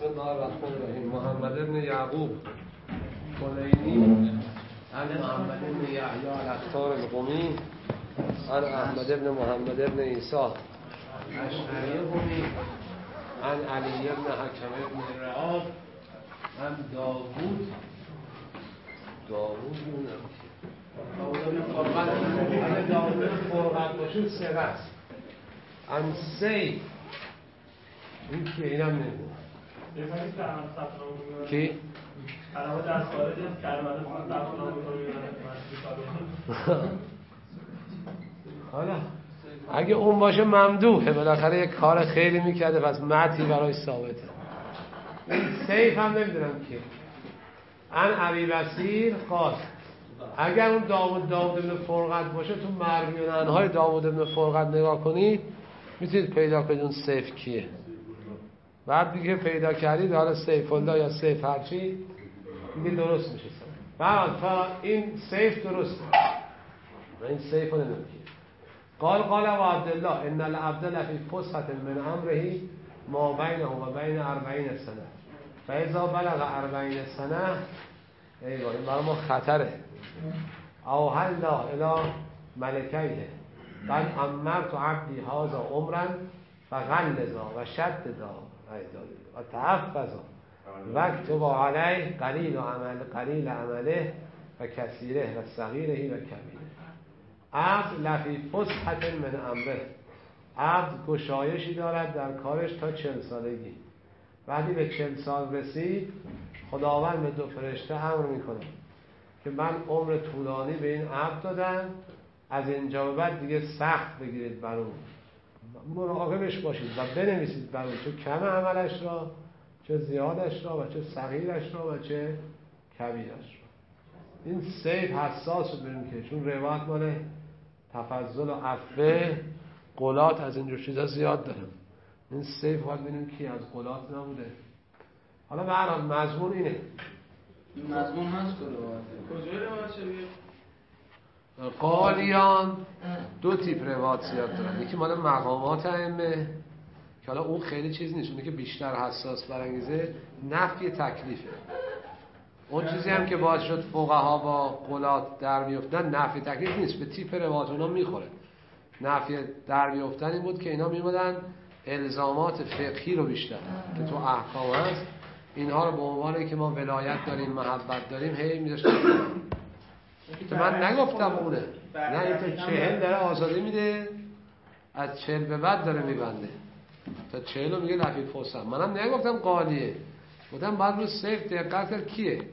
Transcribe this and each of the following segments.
الله الرحمن الرحیم. محمد بن یعقوب کلینی عن محمد بن یحیی العطار القمی عن احمد بن محمد بن عیسی اشعری قمی عن علی بن حکم بن رعاب عن داوود فرقت باشه سره است. عن سید این که اینم نمیدونم کی؟ حالا اگه اون باشه ممدوحه، بالاخره یک کار خیلی میکرده، پس مدحی برای ثابته. این سیف هم نمیدونم کی. عن ابی بصیر قال اگر اون داوود بن فرقت باشه، تو مروی عنهای داوود بن فرقت نگاه کنید میتونید پیدا کنید اون سیف کیه. بعد دیگه پیدا کردید، حالا سیف الله یا سیف هرچی دیگه درست میشه. بعد تا این سیف درسته، من این سیف رو نمیدونم کیه. قال و عبدالله ان العبد لفی فسحة من امره ما بینه و بین 40 سنه فاذا بلغ 40 سنه ایوه این برای ما خطره. اوحینا الی ملکیه قد امرت عبدی هذا عمرا فغلظا و شددا و تحفظا واکتب علیه قلیل عمله و کثیره و صغیره و کبیره. عبد لفی فسحة من امره، عبد گشایشی دارد در کارش تا 40 سالگی. وقتی به 40 سال رسید، خداوند به 2 فرشته امر میکنه که من عمر طولانی به این عبد دادم، از اینجا به بعد دیگه سخت بگیرید بر اون، مراقبش باشید و بنویسید بر اون، چه کم عملش را، چه زیادش را، و چه صغیرش را و چه کبیرش را. این سیف حساس رو بریم که چون روایت مال تفضل و عفوه قلات از اینجور چیزا زیاد دارم. این سیف باید ببینیم کی از قلات نبوده. حالا به هر حال مضمون اینه. این مضمون هست کجای روایت شبیه؟ قالیان 2 تیپ روایت زیاد دارن. یکی مال مقامات ائمه که حالا اون خیلی چیز نیست، اونه که بیشتر حساس برانگیزه نفی تکلیفه. اون چیزی هم که باعث شد فقها با قلات در بیفتن نفی تکلیف نیست، به تیپ روایت اونا میخوره. نفی در بیفتن این بود که اینا میمدن الزامات فقهی رو بیشتر که تو احکام هست، اینها رو به عنوانی که ما ولایت داریم، محبت داریم، هی میذاشتن. که من نگفتم اونه، نه این تا 40 داره آزادی میده، از 40 به بعد داره میبنده، تا 40 رو میگه لفی فسحة. منم نگفتم قالیه، گفتم باید رو سیف دقت کرد کیه اینه.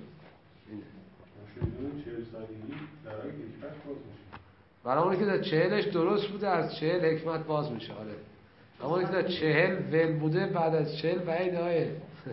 برای اونی که در 40ش درست بوده، از 40 حکمت باز میشه. آره اما اونی که در 40 ول بوده، بعد از 40 بعید های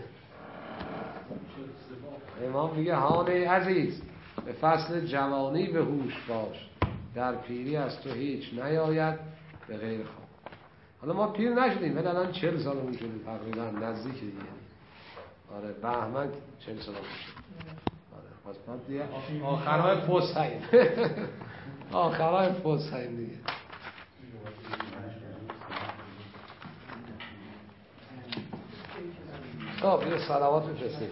امام میگه هانه عزیز به فصل جوانی به هوش باش، در پیری از تو هیچ نیاید به غیر خواب. حالا ما پیر نشدیم ولی الان 40 سالمون شده تقریبا، نزدیک دیگه. آره بهمن 40 سالمون شد. آره پس بعد دیگه آخرای فسحه‌ایم. آخرای فسحه‌ایم دیگه. خب یه صلوات بفرستیم.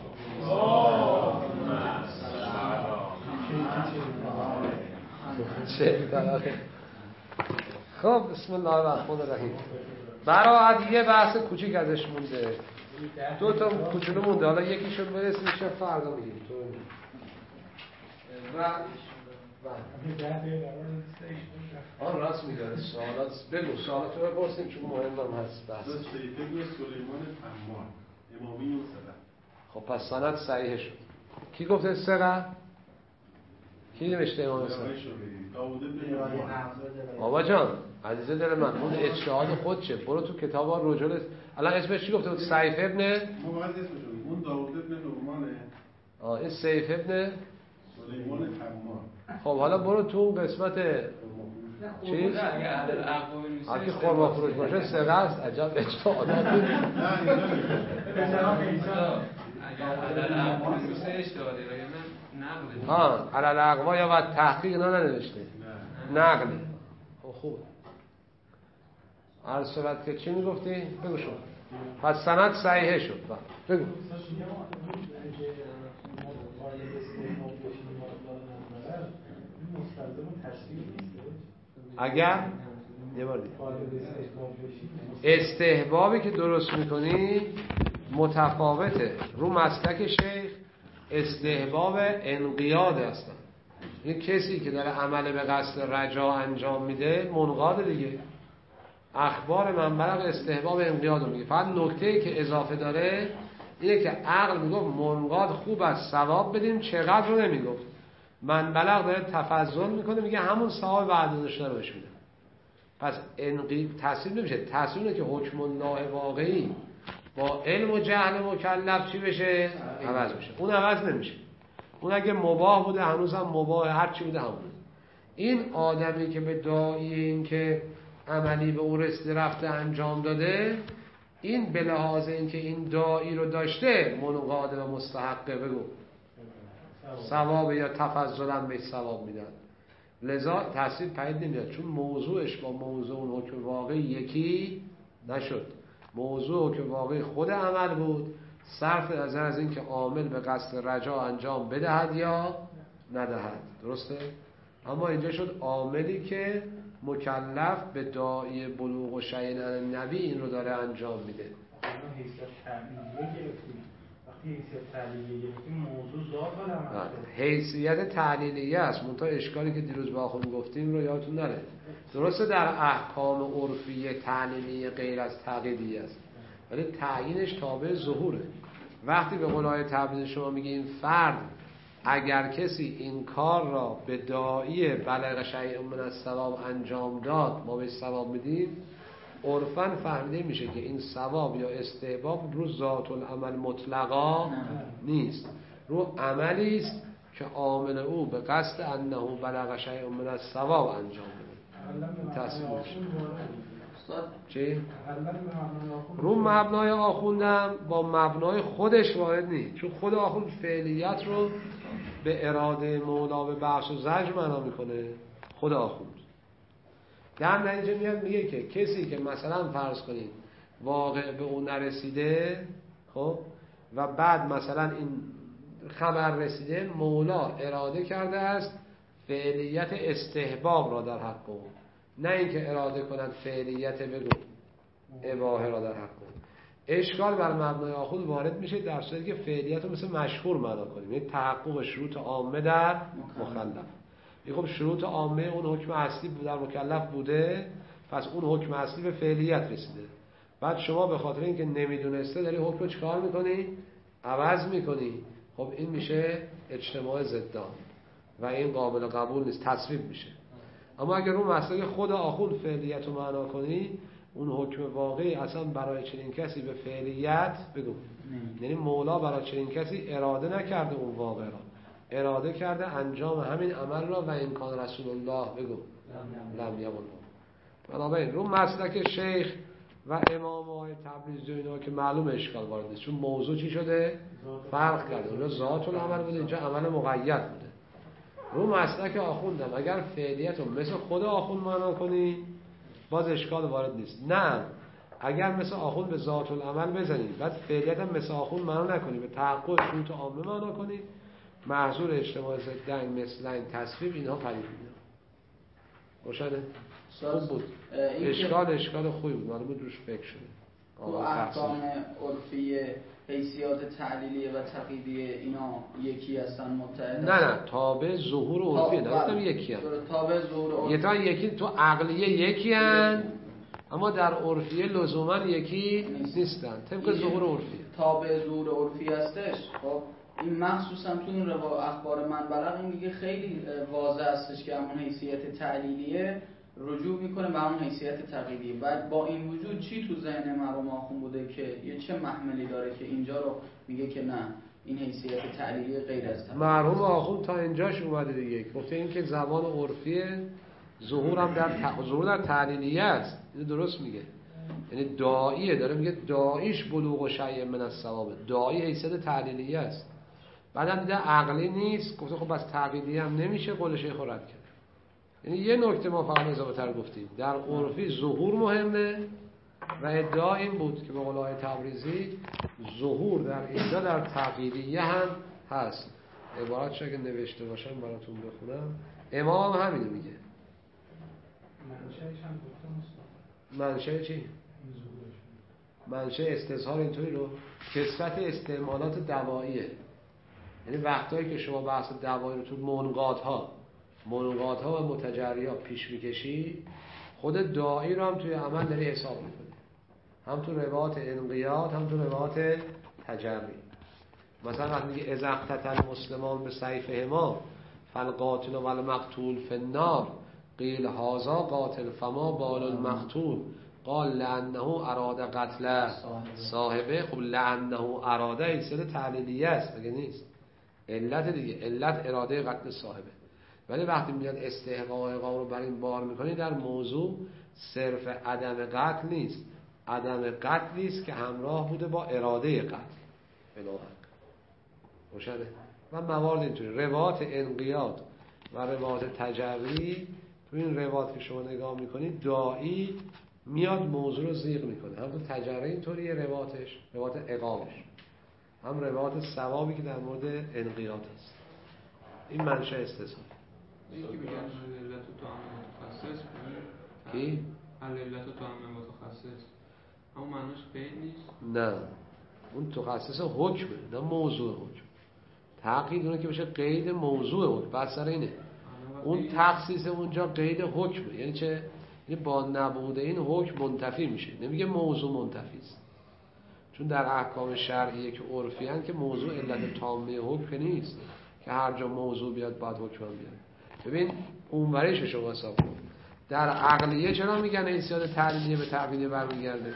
خب بسم الله الرحمن الرحیم. برای یه بحث کوچیک ازش مونده، 2 تا کوچولو مونده، حالا یکیشو برسیم میشه فردا میگیم تو. آن راست میگه. سوالات بگو، سوالات رو بپرسیم چون مهم هم هست بحث. سلیمان حمار امامی و سلام. خب پس سند صحیح شد. کی گفته سقه؟ کی نوشته امام سقه؟ بابا جان عزیز دل من، اون اجتهاد خودشه، برو تو کتاب رجل. الان اسمش چی گفته بود؟ سیف ابن اون داوود ابن نعمانه. این سیف ابن سلیمان حمار. خب حالا برو تو اون قسمت چیز اگه خورما فروش باشه سقه است. عجب اجتهادات. ها علل اقوا یا بعد تحقیق ننوشته، نقل. خب خوبه. عرض صورت که چی میگفتی؟ بگو شما. پس سند صحیحه شد. بگو. اگر یه بار دیگه استحبابی که درست میکنی متفاوته. رو مسلک شیخ استحباب انقیاد هستن. این کسی که داره عمل به قصد رجا انجام میده منقاد دیگه. اخبار منبلغ استحباب انقیاد رو میگه. فقط نکته‌ای که اضافه داره اینه که عقل میگفت منقاد خوب است ثواب بدیم، چقدر رو نمیگفت. منبلغ داره تفضل میکنه میگه همون ثواب بعد داشته رو بهش میده. پس تصویر نمیشه. تصویر که حکم الله واقعی با علم و جهل مکلف چی بشه؟ عوض بشه. اون عوض نمیشه. اون اگه مباح بوده هنوز هم مباح، هر چی بوده همونه. این آدمی که به داعی این که عملی به او رسیده رفته انجام داده، این به لحاظ این که این داعی رو داشته منقاد و مستحقه. بگو ثواب یا تفضلا به ثواب میدن. لذا تحصیل پدید نمیاد چون موضوعش با موضوع اون حکم واقعی یکی نشد. موضوع حکم واقعی خود عمل بود، صرف نظر از این که عامل به قصد رجا انجام بدهد یا ندهد. درسته؟ اما اینجا شد عاملی که مکلف به داعی بلوغ و شیء عن نبی این رو داره انجام میده. حیثیت تعلیلیه است. منتها اشکالی که دیروز با خود گفتیم رو یادتون نره. درسته در احکام عرفی تعلیلیه غیر از تقییدیه است، ولی تعیینش تابع ظهوره. وقتی به قولای تبریز شما میگه این فرد اگر کسی این کار را به داعی بلغ شیء من الثواب انجام داد ما به ثواب میدیم، عرفاً فهمیده میشه که این ثواب یا استحباب رو ذات العمل مطلقا نیست، رو عملی است که عامل او به قصد انه بلغ شیء من الثواب انجام بده. تصویر میشه چی؟ رو مبنای آخوندم با مبنای خودش وارد نیست، چون خود آخوند فعلیت رو به اراده مولا به بخش و زجر معنا میکنه. خود آخوند در نتیجه میاد میگه که کسی که مثلا فرض کنید واقع به اون نرسیده، خب و بعد مثلا این خبر رسیده، مولا اراده کرده است فعلیت استحباب را در حق اون، نه اینکه اراده کند فعلیت بگو اباحه را در حق اون. اشکال بر مبنای آخوند وارد میشه در صورتی که فعلیت رو مثل مشهور معنا کنیم، یعنی تحقق شروط عامه در مخلف. خب شروط عامه اون حکم اصلی در مکلف بوده، پس اون حکم اصلی به فعلیت رسیده. بعد شما به خاطر اینکه نمیدونسته داری حکم رو چیکار میکنی؟ عوض میکنی. خب این میشه اجتماع ضدان و این قابل قبول نیست، تصویب میشه. اما اگر اون مسئله خود آخوند فعلیت رو معنا کنی، اون حکم واقعی اصلا برای چنین کسی به فعلیت بگو، یعنی مولا برای چنین کسی اراده نکرده اون واقع را، اراده کرده انجام همین عمل را و امکان رسول الله بگو لم یقل. بنابراین رو مسلک شیخ و امام‌های تبریزی و اینا که معلوم اشکال وارد است، چون موضوع چی شده؟ فرق کرده. اونجا ذات العمل بوده، اینجا عمل مقید بوده. رو مسلک آخوندم اگر فعلیت رو مثل خود آخوند معنا کنی باز اشکال وارد نیست. نه اگر مثل آخوند به ذات العمل بزنید بعد فعلیت هم مثل آخوند معنا نکنی، به تحقق شروط عامه معنا کنی، محضور اجتماع ضدن مثل این تصویب اینها پدید میاد. روشنه؟ خوب بود. اشکال خوبی بود، معلومه روش فکر شده. تو احکام عرفی حیثیات تعلیلیه و تقییدیه اینا یکی هستن متحد؟ نه تابع ظهور عرفی نه یکی هستن. تابع ظهور عرفی یکی تو عقلیه یکی هستن اما در عرفیه لزوما یکی نیستن. طبق ظهور عرفی تابع ظهور عرفی هستش. خب این مخصوصا تو این اخبار منبلغ این دیگه خیلی واضح هستش که همون حیثیت تعلیلیه رجوع میکنه به همون حیثیت تقییدیه. بعد با این وجود چی تو ذهن مرحوم آخوند بوده که یه چه محملی داره که اینجا رو میگه که نه این حیثیت تعلیلیه غیر از تقییدیه؟ مرحوم آخوند تا اینجاش اومده دیگه، گفته این که زبان عرفیه ظهور هم ظهور در تعلیلیه است. این درست میگه، یعنی داعیه داره میگه داعیش بلوغ و شیء من الثواب، داعی حیثیت تعلیلیه است. بعدم دیده عقلی نیست، گفته خب بس تقییدیه هم نمیشه، قول شیخ رد کرد. یعنی یه نکته ما فقط اضافه تر گفتیم، در عرفی ظهور مهمه و ادعا این بود که به قول آقای تبریزی ظهور در اینجا در تقییدیه هم هست. عبارتش اگه نوشته باشم براتون بخونم. امام هم همینو میگه. منشأش هم گفتم. منشأ چی؟ منشأ استظهار اینطوری رو کثرت استعمالات دواییه. یعنی وقتایی که شما بحث دوایی رو تو منقادها و متجریات پیش میکشی، خود داعی رو هم توی عمل داری حساب میکنی، هم تو روایات انقیاد هم تو روایات تجری. مثلا وقتی میگه اذا اقتتل المسلمان به سیفهما فالقاتل و المقتول فی النار قیل هذا قاتل فما بال المقتول قال لانه اراد قتل صاحبه. خب لانه اراده این سر تعلیلیه است مگه نیست؟ علت دیگه، علت اراده قتل صاحبه. ولی وقتی میاد استحقاق عقاب رو بر این بار میکنی، در موضوع صرف عدم قتل نیست، عدم قتلی است که همراه بوده با اراده قتل. بنابراین روشنه. و موارد اینطوری روایات انقیاد و روایات تجری، تو این روایات که شما نگاه میکنید داعی میاد موضوع رو زیغ میکنه. هم تو تجری اینطوریه روایاتش، روایات عقابش، هم روایات ثوابی که در مورد انقیاد هست. این منشأ استثناء. یکی میگن علت و طعام متخصص کی؟ علت و طعام متخصص اما معناش قید نیست؟ نه، اون تخصص حکمه، نه موضوع حکم. تقیید اونه که بشه قید موضوع حکم. بس سر اینه اون تخصیص اونجا قید حکمه. یعنی چه؟ یعنی با نبوده این حکم منتفی میشه. نمیگه موضوع منتفی است، چون در احکام شرعیه که عرفی هست که موضوع علت تامه حکم نیست که هر جا موضوع بیاد باید حکم بیاد. ببین اونوریش شما حساب کن. در عقلیه چرا میگن حیثیت تعلیلیه به تعقیدیه برمیگرده؟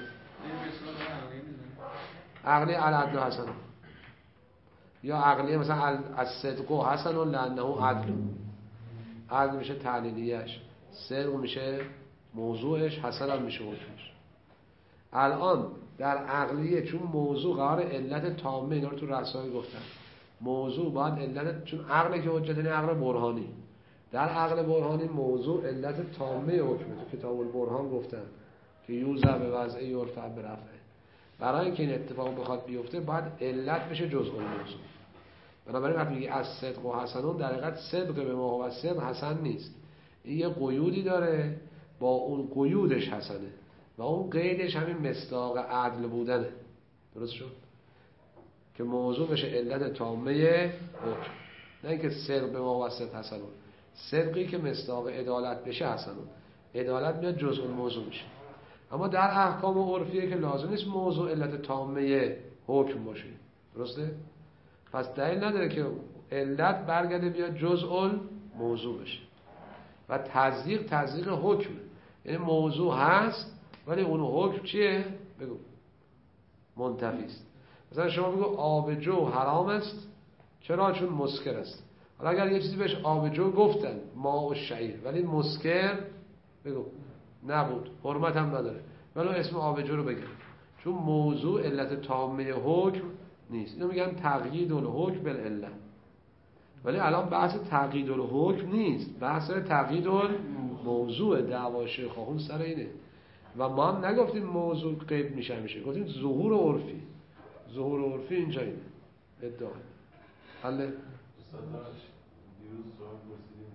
عقلیه العدل حسن، یا عقلیه مثلا الصدق حسن لانه عدل. عدل میشه تعلیلیهش، صدق میشه موضوعش، حسن هم میشه حکمش. الان در عقلیه چون موضوع قرار علت تامه، اینا رو تو رسائل گفتن، موضوع باید علت، چون عقل که حجت این عقل برهانی، در عقل برهانی موضوع علت تامه حکمه. تو کتاب البرهان گفتن که یوزع به وضعه یرفع به رفعه. برای اینکه این اتفاق بخواد بیفته باید علت بشه جزء الموضوع. بنابراین وقتی میگه از صدق و حسنون، در حقیقت صدق به ما هو صدق حسن نیست، این یه قیودی داره، با اون قیودش حسنه و اون قیدش همین مصداق عدل بودنه. درست شد؟ که موضوع بشه علت تامه حکم، نه اینکه صدق به ما هو صدق حسنون. صدقی که مصداق عدالت بشه حسنون، عدالت میاد جزء الموضوع میشه. اما در احکام عرفیه که لازم نیست موضوع علت تامه حکم باشه. درسته؟ پس دلیل نداره که علت برگرده بیاد جزء الموضوع بشه. و تصدیق حکم، یعنی موضوع هست ولی اون حکم چیه؟ بگو منتفی است. مثلا شما بگو آب جو حرام است، چرا؟ چون مسکر است. حالا اگر یه چیزی بهش آب جو گفتن، ماء الشعیر، ولی مسکر بگو نبود، حرمت هم نداره، ولی اسم آب جو رو بگم، چون موضوع علت تامه حکم نیست. اینو میگن تقیید الحکم بالعلت. ولی الان بحث تقیید الحکم نیست، بحث تقیید الموضوع. دعوای شیخ آخوند سر اینه. و ما هم نگفتیم موضوع قید میشه، گفتیم ظهور عرفی. ظهور عرفی اینجا اینه ادعا. حله؟ استاداش دیروز سوال پرسیدیم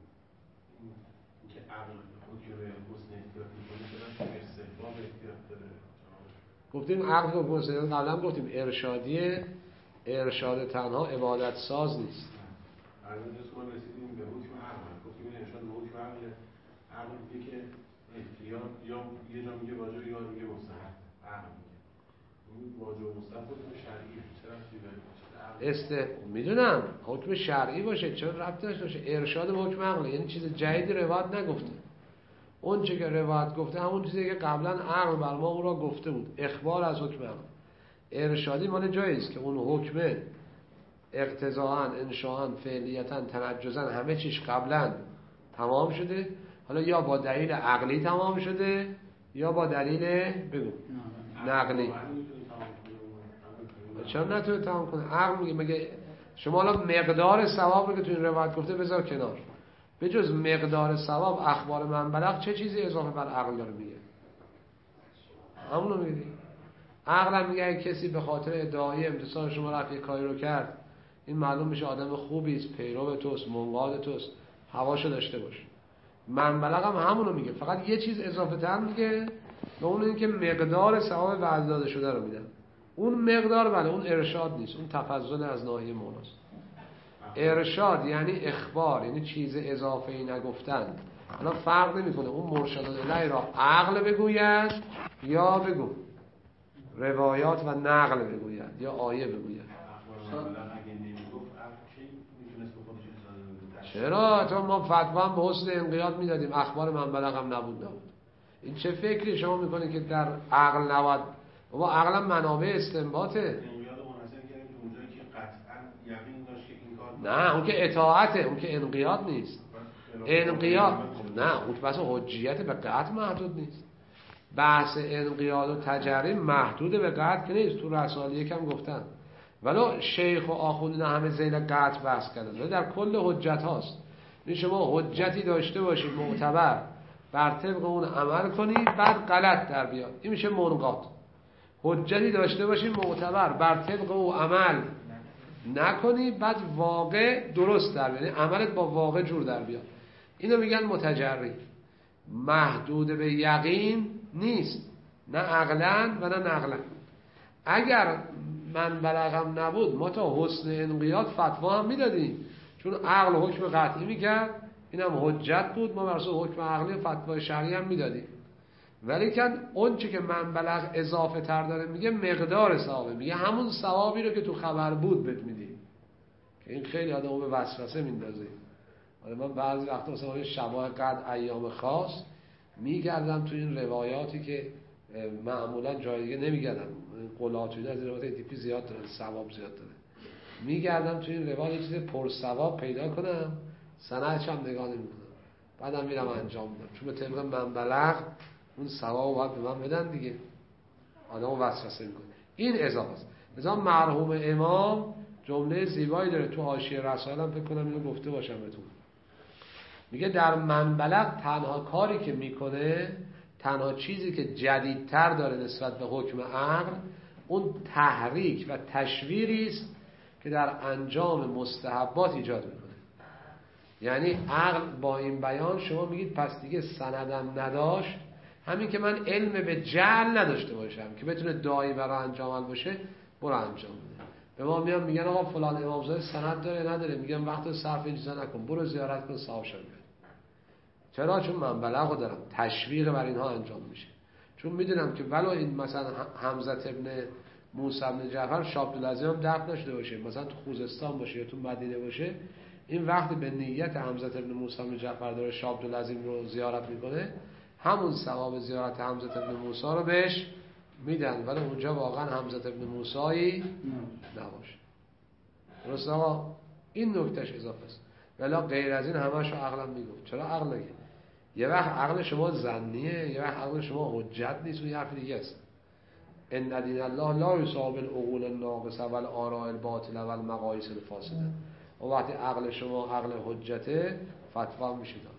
که عقل حکم حسن احتیاط میکنه، چرا که استحباب احتیاط داره؟ گفتیم عقل و حسن، قبلا گفتیم ارشادیه، ارشاد تنها عبادت ساز نیست. الان ما رسیدیم به حکم عقل، گفتیم این ارشاد به حکم عقل میگه که احتیاط یا یه جا میگه واجب یا میگه مستحب. عقل میگه این واجب و مستحب حکم شرعیه، چرا میدونم حکم شرعی باشه، چرا ربطی داشته باشه؟ ارشاد به حکم عقل یعنی چیز جدیدی روایت نگفته. اون چه که روایت گفته همون چیزی که قبلا عقل بر ما اون را گفته بود، اخبار از حکم عقل. ارشادی مال جایی است که اون حکم اقتضاءً، انشاءً، فعلیتاً، تنجزاً همه چیش قبلا تمام شده، حالا یا با دلیل عقلی تمام شده یا با دلیل بگو نقلی. چرا نتونه تمام کنه؟ عقل میگه مگه شما حالا مقدار ثواب رو که تو این روایت گفته بذار کنار، به جز مقدار ثواب اخبار من بلغ چه چیزی اضافه بر عقل داره میگه؟ همونو میگه. عقل میگه اگه کسی به خاطر ادعای امتثال شما رفت یه کاری رو کرد، این معلوم میشه آدم خوبی است، پیرو توست، منقاد توست، هواشو داشته باش. منبلغ هم همونو میگه، فقط یه چیز اضافه تر میگه و اون این که مقدار ثواب وعده داده شده رو میدن. اون مقدار بله اون ارشاد نیست، اون تفضل از ناحیه موناست. ارشاد یعنی اخبار، یعنی چیز اضافه ای نگفتن. حالا فرق نمیکنه اون مرشد الیه را عقل بگوید یا بگو روایات و نقل بگوید یا آیه بگوید. چرا؟ تو ما فتوا هم به حسن انقیاد میدادیم، اخبار منبلغ هم نبود. این چه فکری شما میکنه که در عقل نبود؟ بابا عقل هم منابع استنباطه. نه اون که اطاعته، اون که انقیاد نیست. انقیاد نه اون بحث حجیت به قطع محدود نیست. بحث انقیاد و تجریم محدود به قطع که نیست. تو رسائل یکم گفتن ولو شیخ و آخوندین همه زیل قطع بحث کردن، در کل حجت هاست. این شما حجتی داشته باشید معتبر، بر طبق اون عمل کنی بعد غلط در بیاد، این میشه منقاد. حجتی داشته باشید معتبر، بر طبق اون عمل نکنی بعد واقع درست در بیاد، یعنی عملت با واقع جور در بیاد، اینو میگن متجری. محدود به یقین نیست، نه عقلا و نه نقلا. اگر من بلغم نبود ما تا حسن انقیاد فتوا هم میدادیم، چون عقل حکم قطعی میکرد، اینم حجت بود، ما برسه حکم عقلی فتوا شرعی هم میدادیم. ولیکن اون چی که من بلغ اضافه تر داره میگه مقدار ثوابه، میگه همون ثوابی رو که تو خبر بود بهت میدیم، که این خیلی آدمو به وسوسه میندازه. من بعضی وقتا مثلا شبای قدر ایام خاص میگردم تو این روایاتی که معمولا جای دیگه نمیگردم، قلاتوی از این روایات تیپی زیاد داره، ثواب زیاد داره، میگردم تو این روایات چیز پر ثواب پیدا کنم، سندش هم نگاه نمیکنم، بعدم میرم انجام میدم، چون به طبق منبلغ اون ثواب باید به من بدن دیگه، آدمو وسوسه میکنه. این اضافه است. مثلا مرحوم امام جمله زیبایی داره تو حاشیه رسائل هم فکر کنم اینو گفته باشم بهتون. میگه در منبلغ تنها کاری که میکنه، تنها چیزی که جدیدتر داره نسبت به حکم عقل، اون تحریک و تشویری است که در انجام مستحبات ایجاد میکنه. یعنی عقل با این بیان شما میگید پس دیگه سندم نداشت، همین که من علم به جعل نداشته باشم که بتونه داعی برای انجام باشه، برو انجام بده. به ما میگن آقا فلان امامزاده سند داره نداره، میگم وقت صرف این چیزا نکن، برو زیارت کن ثوابش بیار. چرا؟ چون من بلغو دارم، تشویق بر اینها انجام میشه. چون میدونم که ولو این مثلا حمزه ابن موسی ابن جعفر شاه عبدالعظیم هم دفن نشده باشه، مثلا تو خوزستان باشه یا تو مدینه باشه، این وقتی به نیت حمزه ابن موسی ابن جعفر داره شاه عبدالعظیم رو زیارت میکنه، همون ثواب زیارت حمزه ابن موسی رو بهش میدن، ولی اونجا واقعا حمزه ابن موسی نباشه. درست آقا؟ این نکتهش اضافه است. ولی غیر از این همه‌شو عقلم میگفت. چرا عقل نگه؟ یه وقت عقل شما ظنیه، یه وقت عقل شما حجت نیست، و یه حرف دیگه است. ان دین الله لا یصاب العقول الناقصه والآراء الباطله والمقاییس الفاسده. و وقتی عقل شما عقل حجته، فتوا میشه داد.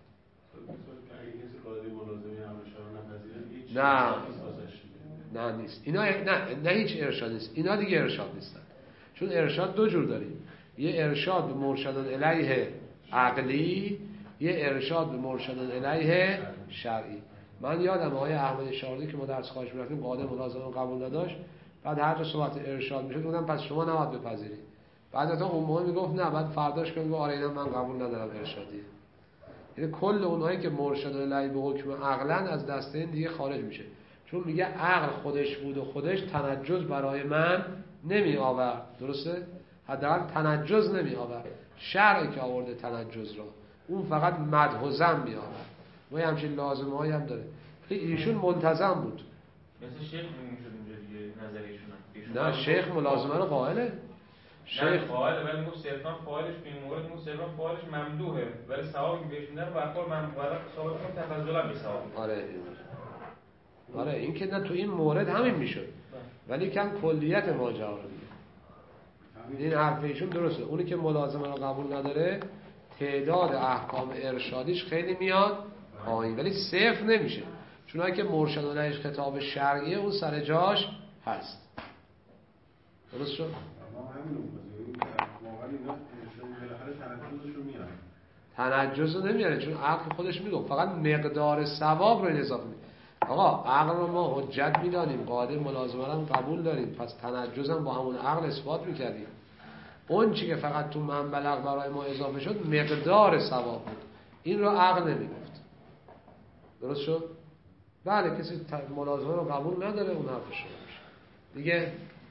نه نیست. اینا نه هیچ ارشاد نیست. اینا دیگه ارشاد نیستن. چون ارشاد دو جور داریم. یه ارشاد به مرشدان الیه عقلی، یه ارشاد به مرشدان الیه شرعی. من یادم آقای احمد شاردی که ما درس خواهش می‌رفتیم قاعده ملازمه قبول نداشت، بعد هر جا صحبت ارشاد میشد گفتم پس شما نباید بپذیرید. بعد تا اون موقع میگفت نه، بعد فرداش که میگه آره اینا من قبول ندارم ارشادیه. یعنی کل اونایی که مرشدان الیه به حکم عقلن از دسته این دیگه خارج میشه، چون میگه عقل خودش بود و خودش تنجز برای من نمی آورد. درسته؟ حداقل تنجز نمی آورد. شرعی که آورده تنجز را، اون فقط مدح و ذم می آورد. ما همچین لازمه هایی هم داره. ایشون منتظم بود. مثل شیخ میشد اونجا دیگه نظریشون. نه شیخ ملازمه رو قائله. شیخ قائله، ولی میگه صرفا فاعلش به این مورد میگه صرفا فاعلش ممدوحه، ولی ثوابی که بهش میدن برخورد من برای ثواب کنم تفضلا به ثواب. آره این که نه تو این مورد همین میشد، ولی کم کلیت ماجرا رو میگه. این حرف ایشون درسته. اونی که ملازمه رو قبول نداره تعداد احکام ارشادیش خیلی میاد پایین، ولی صفر نمیشه، چون که مرشد علیهش خطاب شرعیه اون سر جاش هست. درست شد؟ ما همین واقعا اینا بالاخره تنجزشو میارن. تنجز رو نمیاره چون عقل خودش میگه فقط مقدار ثواب رو این اضافه میده. آقا عقل رو ما حجت میدانیم، قاعده ملازمه هم قبول داریم، پس تنجز هم با همون عقل اثبات میکردیم. اون چی که فقط تو من بلغ برای ما اضافه شد مقدار ثواب بود، این رو عقل نمیگفت. درست شد؟ بله کسی ملازمه رو قبول نداره اون حرفش رو میشه دیگه.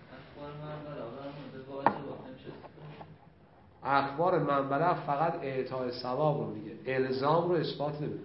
اخبار من بلغ فقط اعطای ثواب رو میگه، الزام رو اثبات نمیکنه.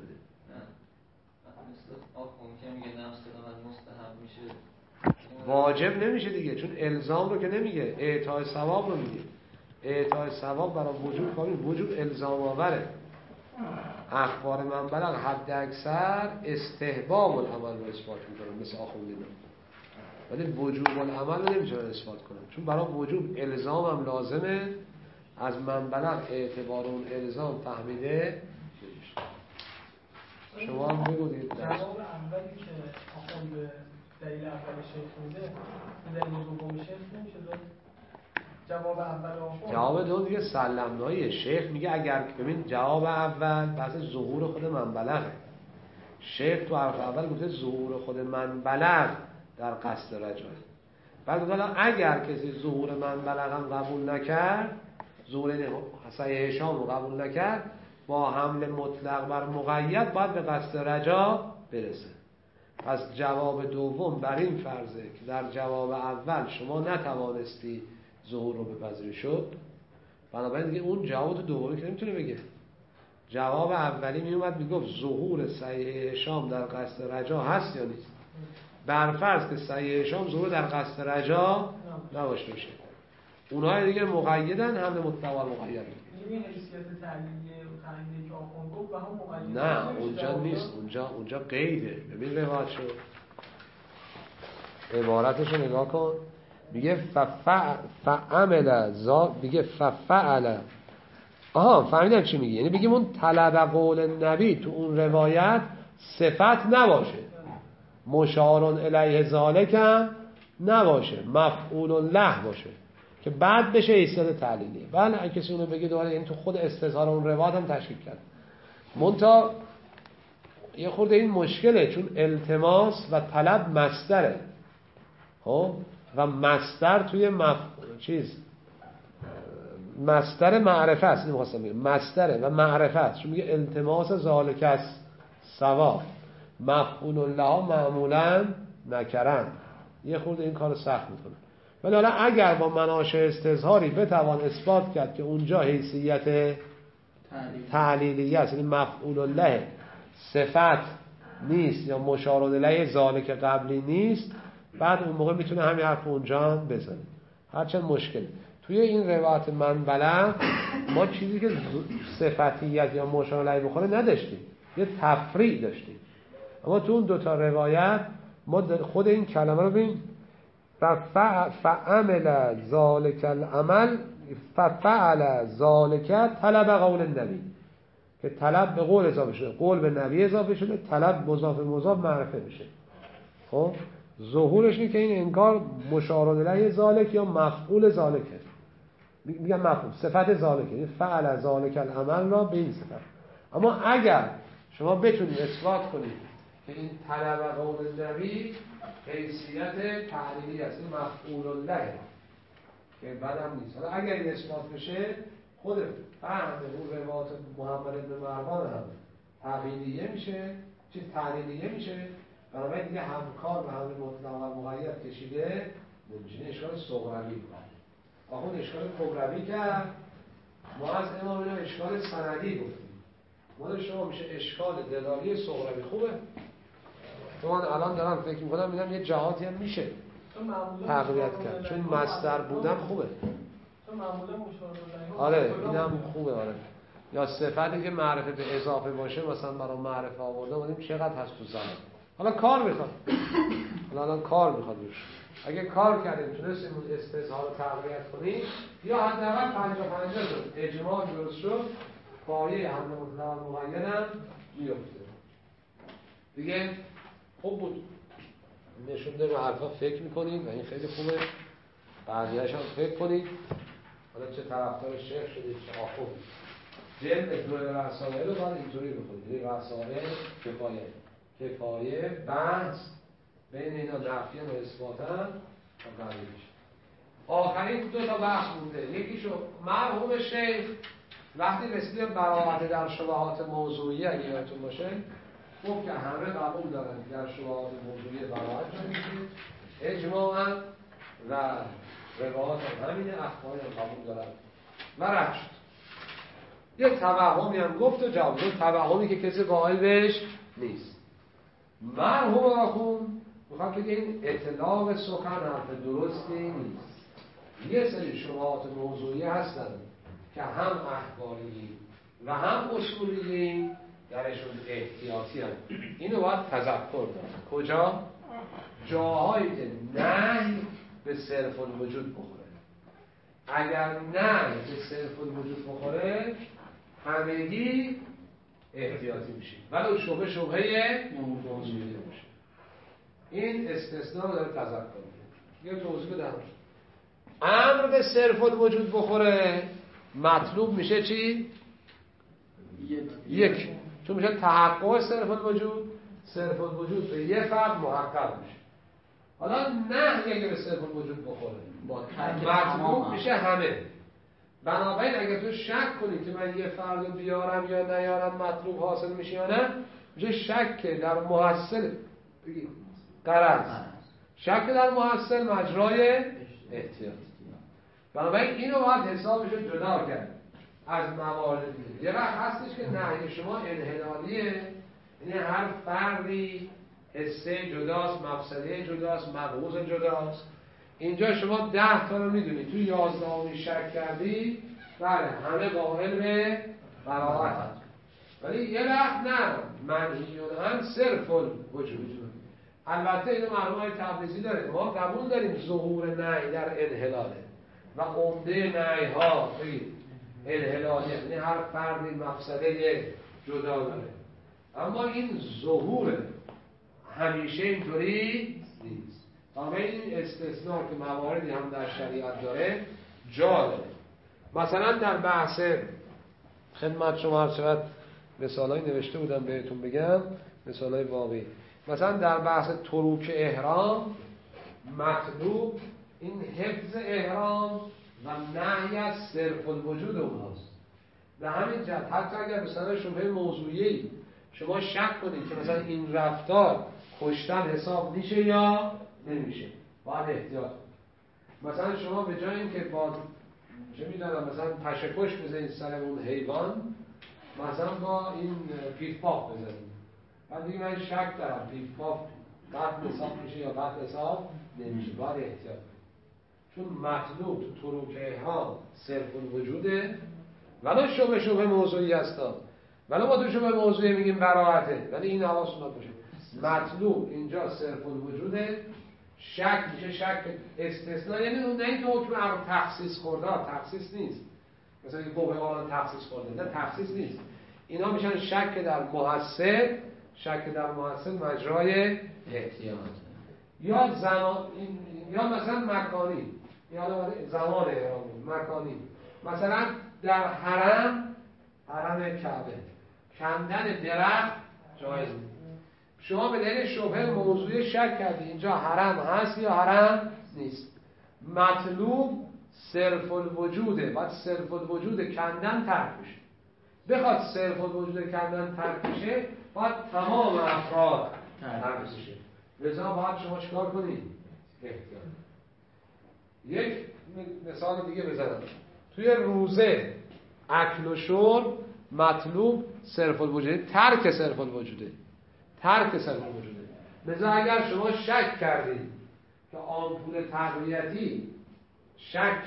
واجب نمیشه دیگه چون الزام رو که نمیگه، اعطای ثواب رو میگه. اعطای ثواب برای وجوب کاری وجوب الزام آوره. اخبار من بلغ حد اکثر استحباب العمل رو اثبات میکنه مثل آخوندینا، ولی وجوب العمل رو نمیتونن اثبات کنن چون برای وجوب الزام هم لازمه. از من بلغ اعتبار اون الزام فهمیده نمیشه. شما هم بگودید جواب اولی که آخوند به دلیل اول شیخ میده به دلیل دوم شیخ نمیشه داد. جواب اول آخوند جواب دوم دیگه سلمناییه. شیخ میگه اگر ببین جواب اول بحث ظهور خود من بلغه. شیخ تو حرف اول گفته ظهور خود من بلغ در قصد رجاء. بعد حالا اگر کسی ظهور من بلغم قبول نکرد، ظهور صحیح هشام رو قبول نکرد، با حمل مطلق بر مقید باید به قصد رجا برسه. پس جواب دوم بر این فرضه که در جواب اول شما نتوانستی ظهور رو بپذیری شد، بنابراین دیگه اون جواب دومی که نمیتونه بگه. جواب اولی میومد میگفت ظهور صحیح هشام در قصد رجا هست یا نیست. برفرض که صحیح هشام ظهور در قصد رجا نباشته باشه، اونهای دیگه مقیدن، حمل مطلق بر مقید. این حیثیت تعلیلیه و تعلیلی که آخوند گفت و هم مقید. نه اونجا نیست، اونجا قیده. ببین روایت شد عبارتشو نگاه کن، میگه فعمل میگه ففعل. فهمیدم چی میگه، یعنی بگیم اون طلب قول نبی تو اون روایت صفت نباشه، مشارون الیه ذالک هم نباشه، مفعول له باشه که بعد بشه حیثیت تعلیلیه. بله اگه کسی اونو بگه دوباره یعنی تو خود استظهار اون روایت هم تشکیل کرد. منتها یه خورده این مشکله چون التماس و طلب مصدره و مصدر توی مصدر معرفه است. نمی‌خواستم بگم مصدره و معرفه است چون میگه التماس ذالک است ثواب، مفعول له معمولا نکرن، یه خورده این کارو سخت میکنه. ولی حالا اگر با مناشه استظهاری بتوان اثبات کرد که اونجا حیثیت تعلیلیه است، یعنی مفعول له صفت نیست یا مشار الیه ذالک قبلی نیست، بعد اون موقع میتونه همین حرف اونجا هم بزنه. هرچند مشکل توی این روایت من بلغ ما چیزی که صفتیت یا مشار الیه بخوره نداشتیم، یه تفریع داشتیم. اما تو اون دوتا روایت ما خود این کلمه رو ببین، فعمل ذالک العمل ففعل ذالک طلب قول النبی، که طلب به قول اضافه شده، قول به نبی اضافه شده، طلب مضاف معرفه بشه. خب ظهورش اینه که این انگار مشار الیه ذالک یا مفعول ذالکه، میگم مفعول صفت ذالکه، یعنی فعل ذالک العمل را به این صفت. اما اگر شما بتونید اثبات کنید که این طلب قول نبی حیثیت تعلیلی است، این مفعول له که بعدم نیست. حالا اگر این اثبات بشه خود فهم اون روایت محمد بن مروان هم تعلیلیه میشه، چیز تعلیلیه میشه، بنابراین دیگه همکار به همین مطلق و مقید کشیده نمیشه. اشکال صغروی بود. آخون اشکال کبروی کرد، ما از امام اینو اشکال سندی گفتیم. مال شما میشه اشکال دلالی صغروی. خوبه؟ تو من الان دارم فکر میکنم اینم یه جهاتی هم میشه تقویت کرد، چون مصدر بودن خوبه. آره اینم خوبه. آره یا صفتی که معرفه به اضافه باشه، مثلا برای معرفه آورده بودیم چقدر هست تو زمان. حالا کار میخواد، الان کار میخواد روش. اگه کار کردیم تونستیم اون استظهار رو تقویت کنیم یا حداقل 50-50 شد، اجماع درست شد، پایه حمل مطلق مقید هم میفته دیگه. خوب بود، نشون داره حرفا فکر میکنید و این خیلی خوبه. بعدیش هم فکر کنید. حالا چه طرفدار شیخ شدید چه آخوند. جلد دور رسائل رو باید اینطوری بخونید. رسائل کفایه بحث بین اینا نفیان و اثباتن و قبیلش. آخرین 2 تا بحث مونده. یکیشو مرحوم شیخ وقتی رسید براءت در شبهات موضوعی اگه یادتون باشه گفت که همه قبول دارن که در شبهات موضوعی براءت شدید اجماعاً و روایات همینه، اخباری هم قبول دارن و رد شد. یه توهمی هم گفت و جواب داد، توهمی که کسی قائل بهش نیست. مرحوم آخوند میخوام بگه این اطلاق سخن حرف درستی نیست. یه سری شبهات موضوعی هستن که هم اخباری و هم اصولی درشون احتیاطی هست. اینو باید تذکر دارد. کجا؟ جاهایی که نهی به صرف الوجود بخوره. اگر نهی به صرف الوجود بخوره همگی احتیاطی میشید ولو شبهه موضوعی باشه. این استثناء داره تذکر میده. یه توضیح بدم. امر به صرف الوجود بخوره مطلوب میشه چی؟ یک. چون میشه تحقق صرف الوجود. صرف الوجود به یه فرد محقق میشه. حالا نه اگه به صرف الوجود بخوره مطلوب میشه همه. بنابراین اگه تو شک کنی که من یه فرد رو بیارم یا نیارم مطلوب حاصل میشه یا نه، میشه شک در محصل غرض. شک در محصل مجرای احتیاط. بنابراین اینو باید حسابش رو جدا کرد از موارد دیگه. یه وقت هستش که نهی شما انحلالیه، یعنی هر فردی حسه جداست، مفسده جداست، مبغوض جداست. اینجا شما 10 تا رو میدونید، تو 11 شک کردی، بله همه قائل به براءت هست. ولی یه وقت نه، منهیون هم صرف الوجود. البته اینو مرحوم تبریزی داره، ما قبول داریم ظهور نهی در انحلاله و عمده نهی ها انحلالیه، یعنی هر فردی مفسده جدا داره. اما این ظهور همیشه اینطوری نیست. اما این استثناء که مواردی هم در شریعت داره جا داره. مثلا در بحث خدمت شما هر چقدر مثالایی نوشته بودم بهتون بگم، مثالای واقعی. مثلا در بحث تروک احرام مطلوب این حفظ احرام و نهی از صرف الوجود اونهاست. به همین جهت حتی اگر مثلا شبهه موضوعی شما شک کنید که مثلا این رفتار کشتن حساب میشه یا نمیشه، باید احتیاط کنید. مثلا شما به جای اینکه با چه میدونم مثلا تشکش بزنید سر اون حیوان، مثلا با این پیف پاف بزنید، بعد دیگه من شک دارم پیف پاف قطع حساب میشه یا قطع حساب نمیشه، باید احتیاط کنید. چون مطلوب تو تروک احرام صرف الوجوده، ولو شبه موضوعی هستا، ولو ما تو شبه موضوعی میگیم براءته، ولی این حواستون باشه مطلوب اینجا صرف الوجوده. شک میشه شک استثناء، یعنی اون نه این تو حکم امر تخصیص خورده، تخصیص نیست. مثلا این بوه آن تخصیص خورده، نه تخصیص نیست. اینا میشن شک در محصل، شک در محصل مجرای احتیاط. یا زمان یا مثلا مکانی، یا زمان احرام مکانی. مثلا در حرم کعبه کندن درخت جایز نیست. شما به دلیل شبهه موضوعی شک کردی اینجا حرم هست یا حرم نیست. مطلوب صرف الوجوده، باید صرف الوجود کندن ترک بشه. بخواد صرف الوجود کندن ترک بشه باید تمام افراد ترک بشه. لذا باید شما چیکار کنید؟ احتیاط. یک مثال دیگه بزنم. توی روزه اکل و شرب مطلوب صرف الوجوده، ترک صرف الوجوده. لذا اگر شما شک کردید که آمپول تقویتی شک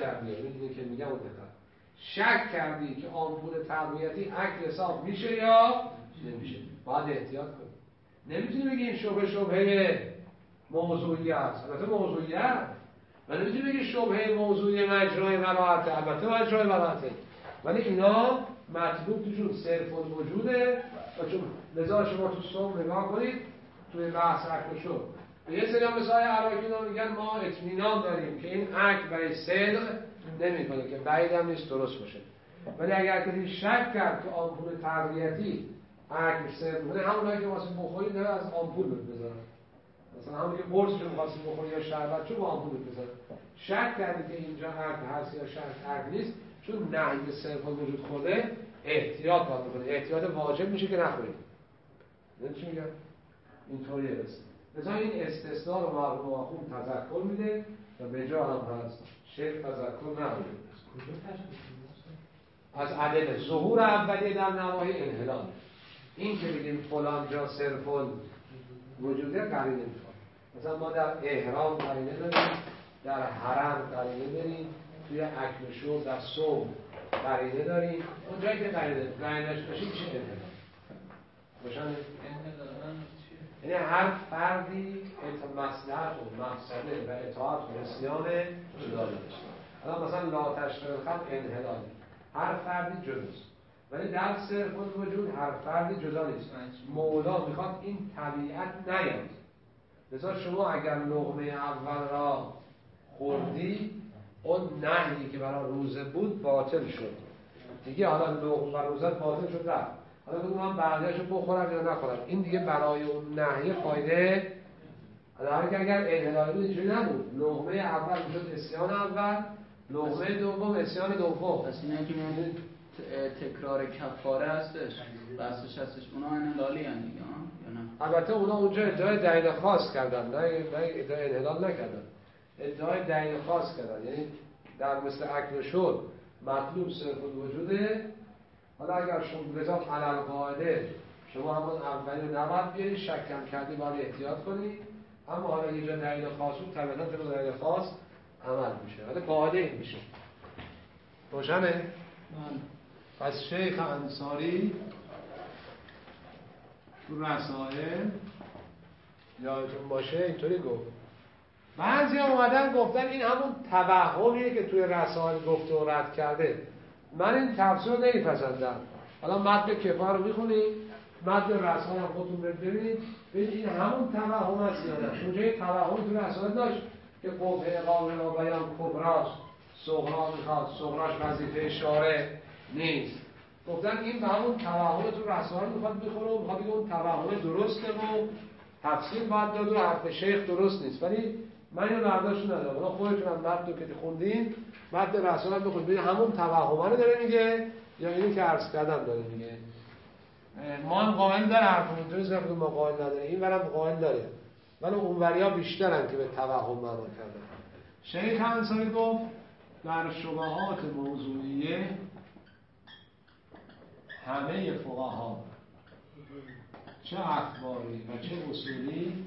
کردی که آمپول تقویتی اکل حساب میشه یا نمیشه، باید احتیاط کنید. نمیتونی بگی این شبهه موضوعی است، البته موضوعی است، و نمیتونی بگی شبهه موضوعی مجرای براءته، البته مجرای براءته، ولی اینا مطلوب توشون صرف الوجوده. و چون لذا شما تو صوم نگاه کنید توی بحث عقل شد. به یه سری مثال عراقی‌ها میگن ما اطمینان داریم که این عقل برای صدق نمی‌کنه که بعید هم نیست درست باشه. ولی اگر کسی شک کرد که آمپول تقویتی عقل صدق کنه، همونایی که واسه بخوری داره از آمپول بذارن. مثلا همون که قرص رو می‌خواستی بخوری یا شربت چون با آمپول بذارن. شک کردی که اینجا عقل هست یا شک عقل نیست، چون نهی صرفا وجود خورده احتیاط باید بکنه. احتیاط واجب میشه که نخورید. نه چی میگم؟ اینطوریه بس. مثلا این استثناء رو مرحوم آخوند تذکر میده و به جا هم هست. شیخ تذکر نمیده. از عدد ظهور اولیه در نواحی انحلال. این که بگیم فلان جا صرفا وجوده قرینه میخواد. مثلا ما در احرام قرینه داریم، در حرم قرینه داریم، توی اکل شرب در صوم قرینه داریم. اون جایی که قرینه‌اش باشه میشه انحلال. روشن؟ یعنی هر فردی مصلحت و مفسده و اطاعت و نسیان جدا داشته. الان مثلا لا تشتغل خلق انحلاله. هر فردی جداست. ولی در صرف الوجود هر فردی جدا نیست. مولا میخواد این طبیعت نیاد. لذا شما اگر لقمه اول را خوردی، اون نهی که برای روزه بود باطل شد. دیگه حالا لقمه و روزه باطل شد رفت. حالا بگو من بعدیاشو بخورم یا نخورم. این دیگه برای اون نهی فایده. حالا که اگر انحلال بود اینجوری نبود. لقمه اول میشد اسیان اول، لقمه دوم اسیان دوم. پس اینه که تکرار کفاره هستش، بحثش هستش، اونا انحلالی هستن دیگه یا نه؟ البته اونا اونجا ادعای دلیل خاص کردن، نه ادعای انحلال نکردن. ادعای دلیل خاص کردن. یعنی در مثل اکل شد مطلوب صرف الوجوده. حالا اگر شما رضا علل قاعده شما همون اولی رو نباید بیاری، شکم کردی باید احتیاط کنی. اما حالا یه جا دلیل خاص بود طبعا طبق دلیل خاص عمل میشه. حالا قاعده این میشه. روشنه؟ پس شیخ انصاری تو رسائل یادتون باشه اینطوری گفت. بعضی ها اومدن گفتن این همون توهمیه که توی رسائل گفته و رد کرده. من این تفسیر رو نمیپسندم. حالا متن کفایه رو میخونید، متن رسائل هم خودتون ببینید، این همون توهم است یا نه. اونجا یه توهم توی رسائل داشت که قبح اقامه و بیان کبراست، صغرا میخواد، صغراش وظیفه شارع نیست. گفتن این به همون توهم تو رسائل میخواد بخوره و میخواد بگه اون توهم درسته و تفسیر باید داد و حرف شیخ درست نیست. ولی من اینو برداشت ندارم. اونا خودتون هم متن که خوندین متن رسائل هم بخونید ببینید همون توهم رو داره میگه یا اینی که عرض کردم داره میگه. ما هم قائل داره حرفمون اینطوری زدن که ما قائل نداره، این ورم قائل داره، ولی اونوریا بیشترن که به توهم معنا کردن. شیخ انصاری گفت در شبهات موضوعیه همه فقها چه اخباری و چه اصولی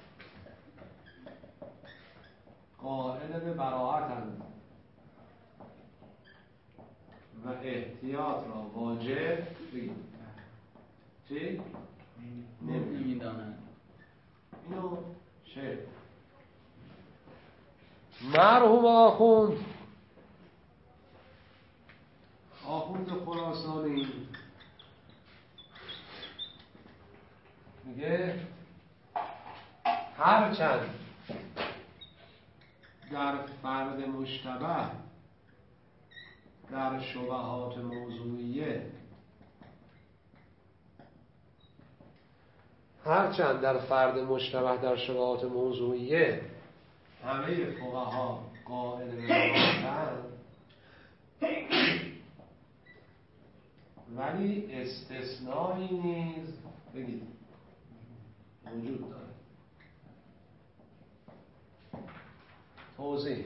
قائل به براءتند و احتیاط را واجب بگیم. چی؟ نمیدانند. اینو شیخ مرحوم آخوند خراسانی میگه هرچند در فرد مشتبه در شبهات موضوعیه هرچند در فرد مشتبه در شبهات موضوعیه همه فقها قائل به براءتند، ولی استثنایی نیز بگید وجود داره. توضیح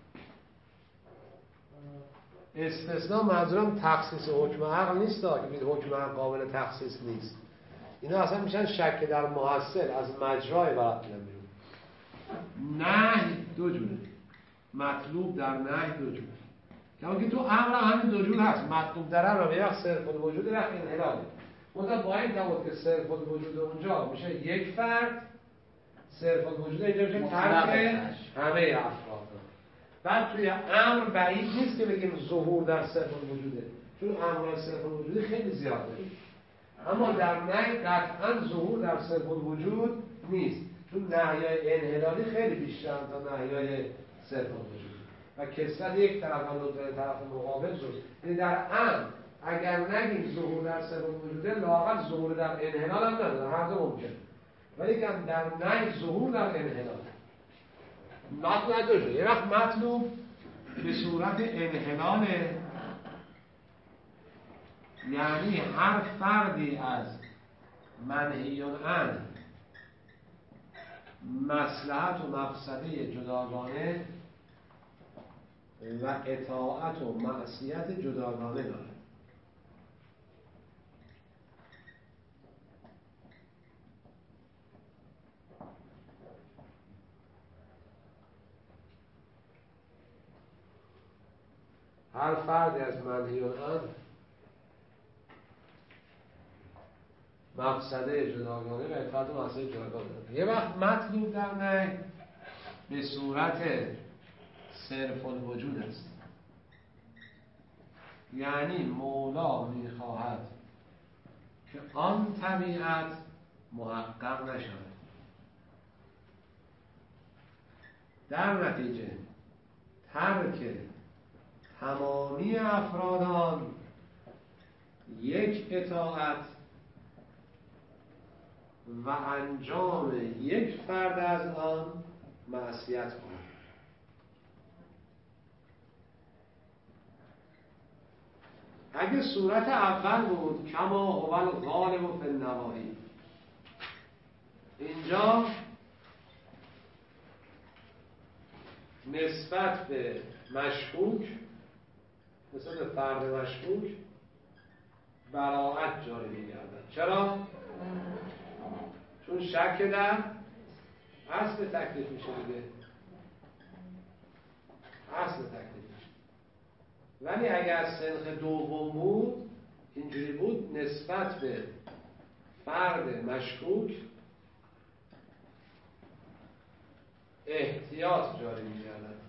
استثناء منظورم تخصیص حکم عقل نیست که بگید حکم عقل قابل تخصیص نیست. اینا اصلا میشن شک در محصل از مجرای برات میرن بیرون. نهی دو جوره، مطلوب در نهی دو جوره. که تو امر همین دو جور هست. مطلوب در امر به وقت صرف الوجود رفت انحلاله. منتها با این تفاوت که صرف الوجود اونجا میشه یک فرد، صرف الوجود اینجا میشه ترک همه افراد. بعد توی امر بعید نیست که بگیم ظهور در صرف الوجوده، چون امرهای صرف الوجودی خیلی زیاده. اما در نهی قطعا ظهور در صرف الوجود نیست، چون نحیای انحلالی خیلی بیشتر تا نحیای صرف الوجود و کثرت یک طرف و ندرت طرف مقابل ظهور. یعنی در عام اگر نگیم ظهور در صرف الوجوده، لااقل ظهور در انحلال هم نداره، هر دو ممکن، ولی که در نهی ظهور در انحلال مطلوب نداره. یه وقت مطلوب به صورت انحلاله، یعنی هر فردی از منهیون عنه مصلحت و مفسده جداگانه و اطاعت و معصیت جداگانه داره. هر فردی از منهیون عنه مفسده جداگانه و اطاعت و معصیت جداگانه داره. یه وقت مطلوب در نهی به صورت صرف الوجود است، یعنی مولا میخواهد که آن طبیعت محقق نشود، در نتیجه ترک تمامی افراد آن یک اطاعت و انجام یک فرد از آن معصیت کند. اگه صورت اول بود کما هو الغالب فی النواهی، اینجا نسبت به مشکوک، نسبت به فرد مشکوک براءت جاری می‌گردد. چرا؟ چون شک در اصل تکلیف میشه دیگه، اصل تکلیف میشه. ولی اگر سنخ دوم بود اینجوری بود، نسبت به فرد مشکوک احتیاط جاری می‌گردد.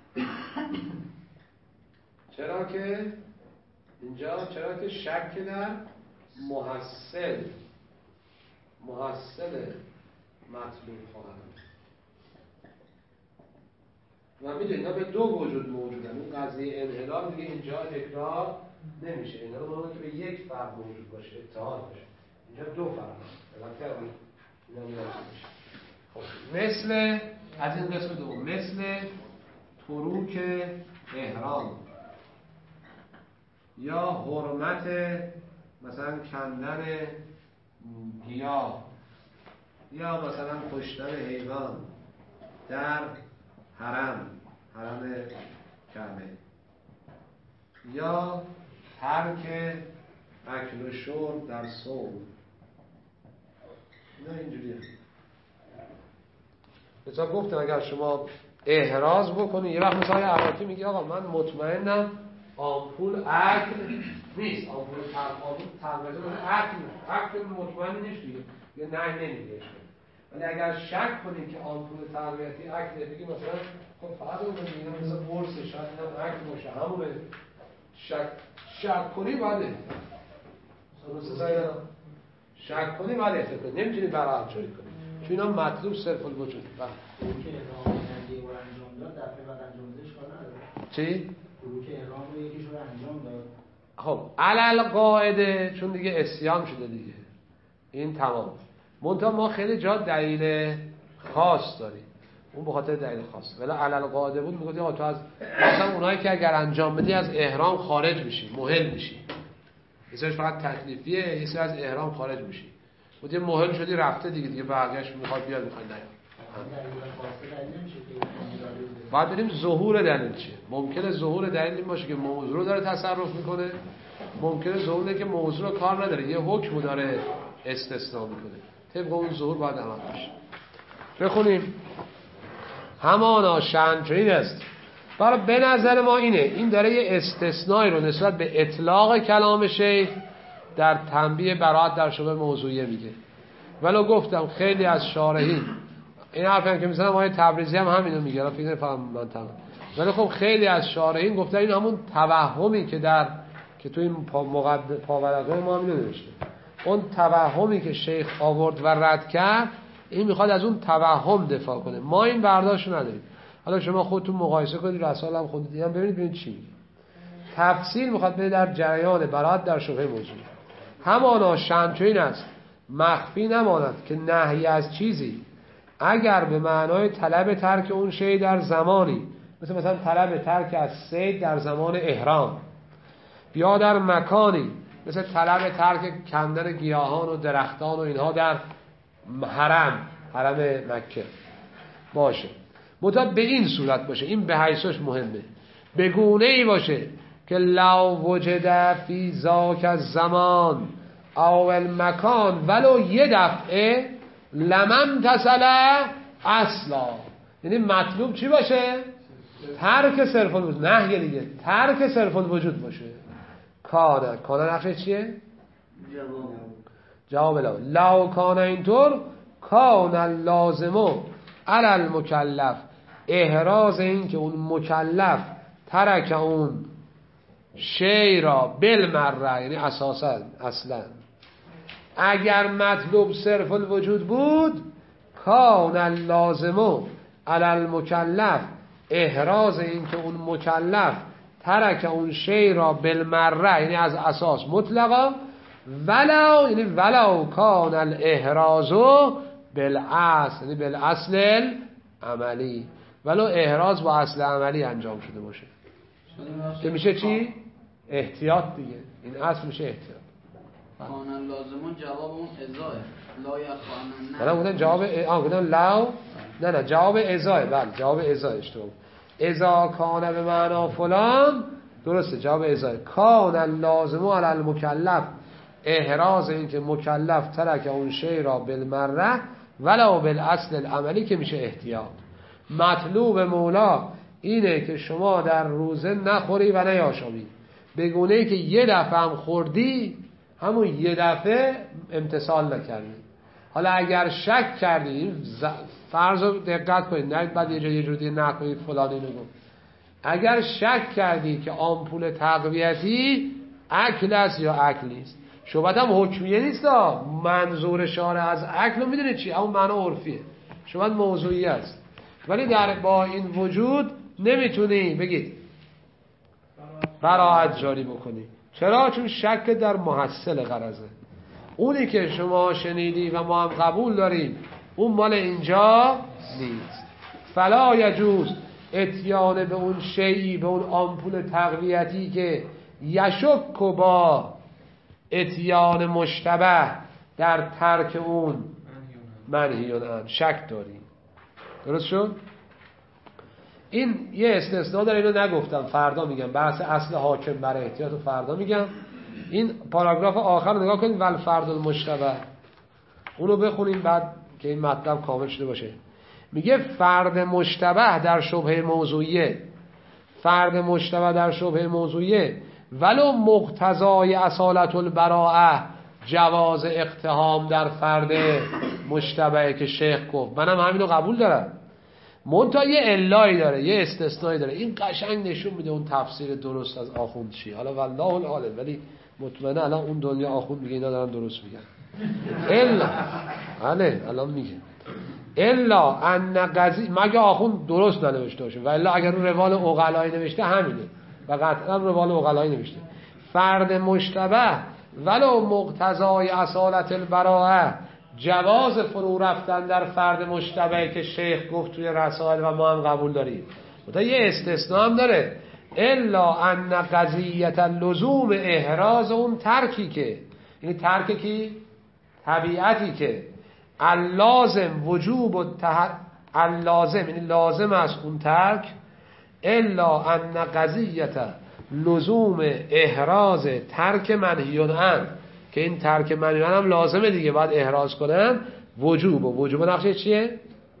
چرا که اینجا شک در محصل مطلوب خواهد و میدونید اینا به دو وجود موجودن. اون قضیه انحلال دیگه اینجا تکرار نمیشه، اینا رو ممکنه که به یک فرد موجود باشه، اتحاد باشه. اینجا دو فرد هست، اینا میشه. خب مثل از این قسم دوم، مثل تروک احرام یا حرمت مثلا کندن گیاه یا مثلا کشتن حیوان در حرم کعبه یا ترک اکل و شرب در صوم، نه اینجوریه. مثلا گفتم اگر شما احراز بکنی، یه وقت مثلا عراقی میگه آقا من مطمئنم آمپول اکل نیست، آمپول تلویزه اکل مطمئن نیست دیگه، یه نه نمیگه. ولی اگر شک کنیم که آمپول تربیتی اکل، بگیم مثلا خب فقط اون میگم مثلا قرص شاید اینم اکل باشه، همونه شک کنی بله، شک کنی بله، فکر کنی نمیتونی براحت جوری کنی، چون اینا مطلوب صرف الوجود. بله که احرام نگه و انجام داد دفعه بعد انجام دادش کار نداره. چی؟ که احرام رو یکیش رو انجام داد، خب علل قاعده چون دیگه عصیان شده دیگه، این تمام. منتها ما خیلی جا دلیل خاص داریم، اون به خاطر دلیل خاص، ولی علل قاعده بود میگفتیم تو از مثلا اونایی که اگر انجام بدی از احرام خارج میشی، مهل میشی، یه سرش فقط تکلیفیه، یه سر از احرام خارج میشی، بود یه مهل شدی رفته دیگه برگشت میخواد بیاد میخواد نیاد. باید بریم ظهور دلیل چیه. ممکنه ظهور دلیل این باشه که موضوع رو داره تصرف میکنه، ممکنه ظهور که موضوع رو کار نداره، یه حکم داره استثناء میکنه، طبق اون ظهور باید عمل بشه. بخونیم همانا شأنچنین است. برای به نظر ما این داره یه استثنایی رو نسبت به اطلاق کلام شیخ در تنبیه براءت در شبه موضوعیه میگه. ولو گفتم خیلی از شارحین این حرفی که مثلا آقای تبریزی هم همینو میگه، فکر نمی‌کنم من تمام، ولی خب خیلی از شارحین گفتن این همون توهمی که تو این پاورقه ما هم نوشته، اون توهمی که شیخ آورد و رد کرد این میخواد از اون توهم دفاع کنه. ما این برداشت نداریم. حالا شما خودتون مقایسه کنید، رسال هم خودتون دیدن، ببینید چی میگه. تفصیل میخواد بده در جریان براءت در شبهه موضوع. همانا شأن چو این است مخفی نماند که نهی از چیزی اگر به معنای طلب ترک اون شی در زمانی، مثلا طلب ترک از صید در زمان احرام، یا در مکانی مثل طلب ترک کندن گیاهان و درختان و اینها در حرم مکه باشه، مطابق به این صورت باشه. این به حیثش مهمه. به گونه ای باشه که لو وجد فی ذاک الزمان او المکان ولو یه دفعه لمن تصل اصلا. یعنی مطلوب چی باشه؟ ترک صرف الوجود. نه دیگه ترک صرف الوجود باشه. کانه نقشه چیه؟ جواب لو کانه اینطور کان لازمو علی المکلف، احراز این که اون مکلف ترک اون شی را بالمره، یعنی اساسا اصلا اگر مطلوب صرف الوجود بود کان لازمو علی المکلف، احراز این که اون مکلف ترک اون شی را بالمره، یعنی از اساس مطلقا، ولو یعنی ولو کان الاحرازو بالاصل، یعنی بالاصل عملی، ولو احراز با اصل عملی انجام شده باشه که میشه چی؟ احتیاط دیگه. این اصل میشه احتیاط. کانن لازمون جواب اون ازاه لا یخوانن. نه بودن جواب بودن لو، نه جواب ازاه. بله جواب ازاه اشتباه. ازا کانه به معنا فلان درسته، جواب ازاه. کانن لازمو علی المکلف، احراز این که مکلف ترک اون شی را بالمره ولو بالاصل العملی که میشه احتیاط. مطلوب مولا اینه که شما در روزه نخوری و نیاشامی، بگونه ای که یه دفعه هم خوردی همون یه دفعه امتثال نکردی. حالا اگر شک کردی، فرض رو دقت کنید، نه بعد یه جوری نکنید فلان اینو گفت. اگر شک کردی که آمپول تقویتی اکل است یا اکل نیست، شبهت هم حکمیه نیست، منظور شارع از اکل رو میدونید چی؟ اون معنا عرفیه، شبهت موضوعی است. ولی با این وجود نمیتونی بگید براءت جاری بکنی. چرا؟ چون شک در محصل غرضه. اونی که شما شنیدی و ما هم قبول داریم اون مال اینجا نیست. فلا یجوز اتیان به اون شیئی، به اون آمپول تقویتی که یشک با اتیان مشتبه در ترک اون منهیون عن، شک داریم. درست شد؟ این یه استثناء داره، اینو نگفتم، فردا میگم. بحث اصل حاکم بر احتیاط رو فردا میگم. این پاراگراف آخر رو نگاه کنید، والفرد المشتبه، اونو بخونیم بعد که این مطلب کامل شده باشه. میگه فرد مشتبه در شبهه موضوعیه، فرد مشتبه در شبهه موضوعیه ولو مقتضای اصالت البراءه، جواز اقتحام در فرد مشتبه که شیخ گفت، منم همینو قبول دارم، منتها یه علایی داره، یه استثنایی داره. این قشنگ نشون میده اون تفسیر درست از آخوند چیه. حالا والله العالم، ولی مطمئنه الان اون دنیا آخوند میگه اینا دارن درست میگن. الا بله الان میگه الا ان قضی، مگه آخوند درست ننوشته باشه، و الا اگر رو روال عقلایی نوشته همینه، و قطعا روال عقلایی نوشته. فرد مشتبه ولو مقتضای اصالت البراءه، جواز فرو رفتن در فرد مشتبه که شیخ گفت توی رسائل و ما هم قبول داریم. تا یه استثناء هم داره، الا ان قضیت لزوم احراز اون ترکی که، یعنی ترک کی؟ طبیعتی که اللازم وجوب و اللازم، یعنی لازم است اون ترک، الا ان قضیت لزوم احراز ترک منهیون عن، که این ترک منهیون هم لازمه دیگه، باید احراز کنن. وجوب و وجوب نقشه چیه؟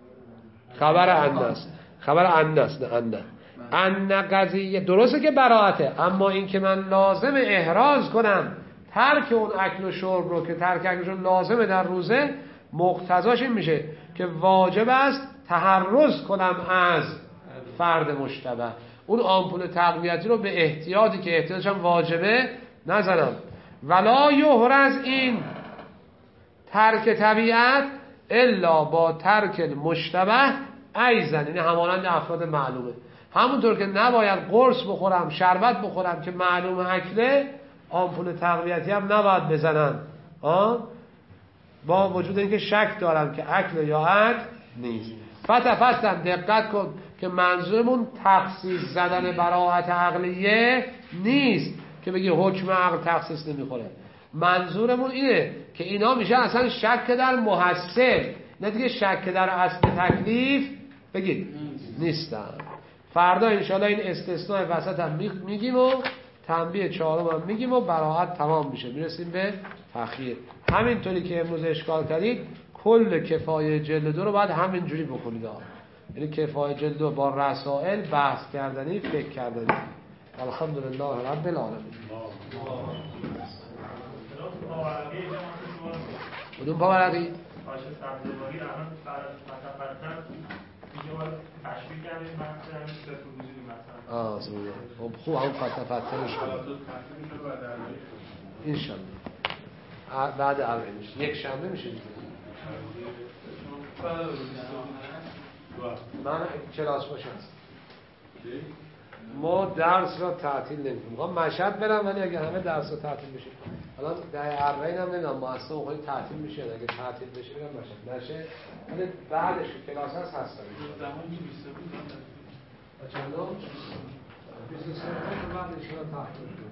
خبر انس، خبر انس، نه ان قضیه درسته که براعته، اما این که من لازم احراز کنم ترک اون اکل و شرب رو، که ترک اکل و شرب لازمه در روزه، مقتضاش این میشه که واجب است تحرز کنم از فرد مشتبه، اون آمپول تقویتی رو به احتیاطی که احتیاطش هم واجبه نزنم. ولا یحرز این ترک طبیعت الا با ترک المشتبه ایزن، یعنی همانند افراد معلومه. همونطور که نباید قرص بخورم شربت بخورم که معلوم اکله، آمپول تقویتی هم نباید بزنن با وجود اینکه شک دارم که اکل یا اکل نیست. فتفستم دقت کن که منظورمون تخصیص زدن براءت عقلیه نیست که بگی حکم عقل تخصیص نمیخوره. منظورمون اینه که اینا میشه اصلا شک در محصل، نه دیگه شک در اصل تکلیف بگید نیستن. فردا انشاءالله این استثناء وسط هم میگیم و تنبیه چهارم هم میگیم و براءت تمام میشه، میرسیم به تخییر. همینطوری که امروز اشکال کردید کل کفایه جلد 2 رو باید همینجوری بکنید یعنی کفایه جلد 2 با رسائل بحث کردنی فکر کردنی. الحمدلله رب العالمین. بدون پاورقی باشه سبزواری الان فتفتن میگه باید تشویق کردیم بحث همین صرف وجودی مثلا خب خوب هم فتفتنش انشالله بعد عربه میشه، یک شنبه میشه دیگه. من کلاس باشم ما درس را تعطیل نمی‌کنیم. میخوام مشهد برم ولی اگه همه درس را تعطیل بشه الان ده اربعین هم نمیدونم مؤسسه اون تعطیل میشه، اگه تعطیل بشه میرم مشهد، نشه ولی بعدش کلاس هستم زمانی 20 بود چندم 23 بعدش را تعطیل